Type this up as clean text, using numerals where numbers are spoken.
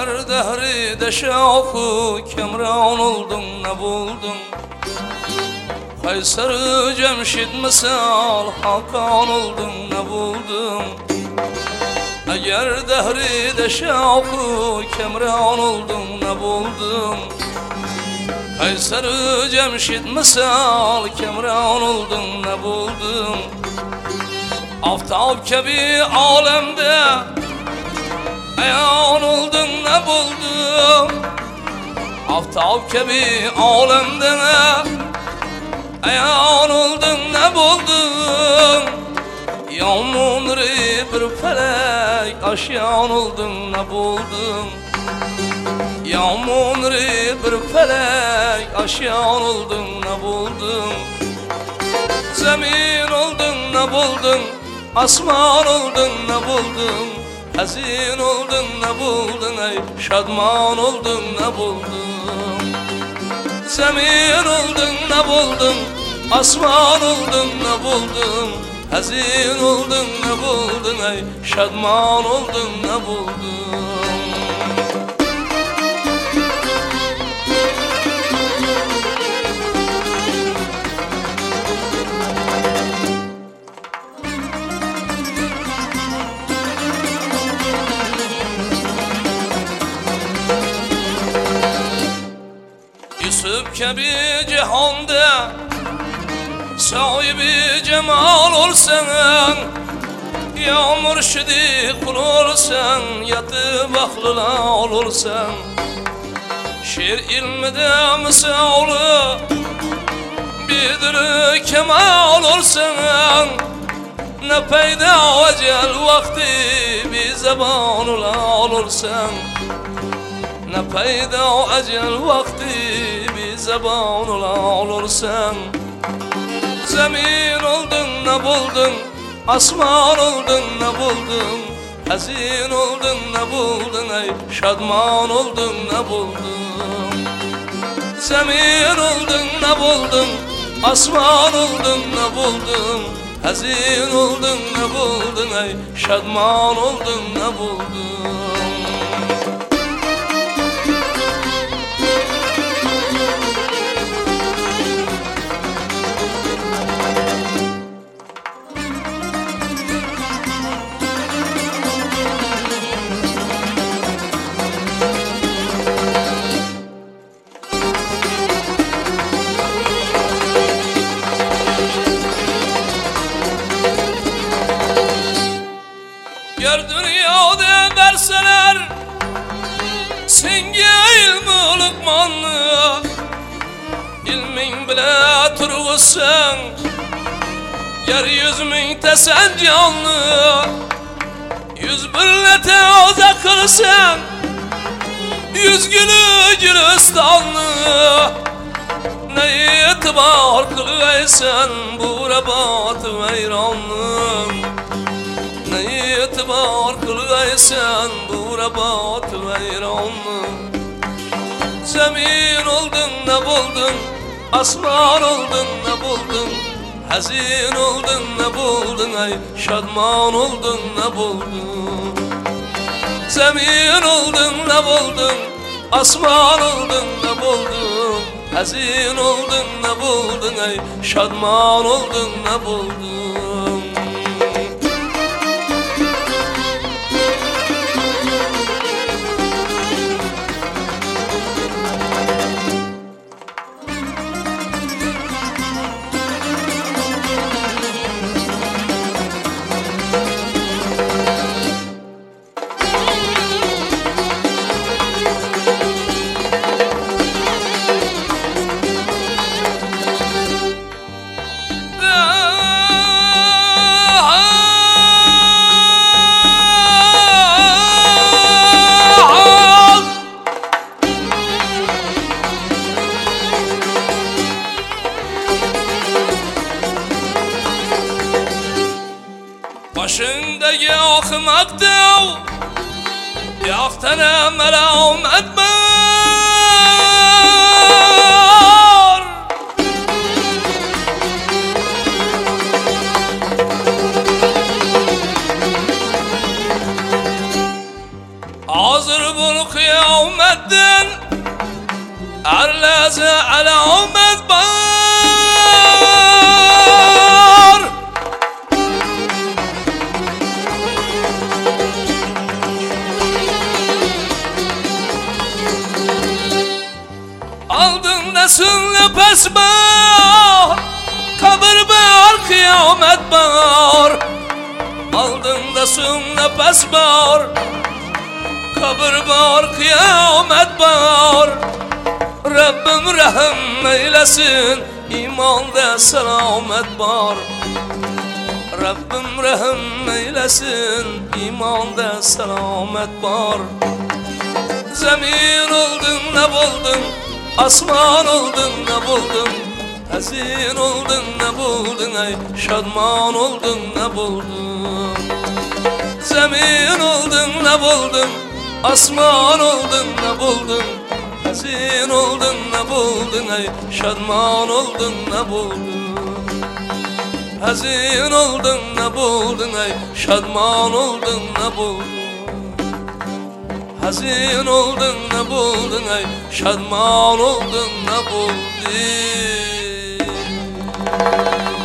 Eğer dehride şavku kemran oldun ne buldun? Kayseri Cemşid misal Hakan oldun ne buldun? Eğer dehride şavku kemran oldun ne buldun? Kayseri Cemşid misal kemran oldun ne buldun? Aftab gibi alemde ayan oldun ne buldun? Aftab gibi alemde ayan oldun ne buldun? Yağmurlu bir felek aşyan oldun ne buldun? Yağmurlu bir felek aşyan oldun ne buldun? Zemin oldun ne buldun? Asman oldun ne buldun? Hazin oldun ne buldun? Ey şadman oldun ne buldun? Zemin oldun ne buldun? Asman oldun ne buldun? Hazin oldun ne buldun? Ey şadman oldun ne buldun? Yusuf gibi cihanda sahibi cemal olsan, ya mürşidi kul olsan, yatıp aklına olursan, şiir ilmide misalı bidir kemal olsan, ne peyda ecel vakti bir zeban olursan, ne peyda ecel vakti bir zeban olursan. Zemin oldun ne buldun? Asman oldun ne buldun? Hazin oldun ne buldun? Ey şadman oldun ne buldun? Zemin oldun ne buldun? Asman oldun ne buldun? Hazin oldun ne buldun? Ey şadman oldun ne buldun? Gör dünyada verseler senge ilmi lukmanlı, ilmin bile turguzsan, yeryüzümün tesen canlı, 101 teoza kılsan, 100 gülü gülistanlı. Ne itibar kılıysan bu rebat veyranlı? Ne itibar kılıysan bu rebat veyranlı? Zemin oldun ne buldun? Asman oldun ne buldun? Hazin oldun ne buldun? Ey şadman oldun ne buldun? Zemin oldun ne buldun? Asman oldun ne buldun? Hazin oldun ne buldun? Ey şadman oldun ne buldun? Başındaki akmakta yaktana melamet var. Hazır bul kıyam Arlaze alamet var. Aldığında sünne pes var, kabir var, kıyamet var. Aldığında sünne pes var, kabir var, kıyamet var. Rabbim rahim eylesin, imanda selamet var. Rabbim rahim eylesin, imanda selamet var. Zemin oldun ne buldun, asman oldun ne buldun, hazin oldun ne buldun, ay şadman oldun ne buldun. Zemin oldun ne buldun, asman oldun ne buldun, hazin oldun ne buldun, ay şadman oldun ne buldun. Hazin oldun ne buldun, ay şadman oldun ne buldun. Hazin oldun ne buldun, ay şadman oldun ne buldun.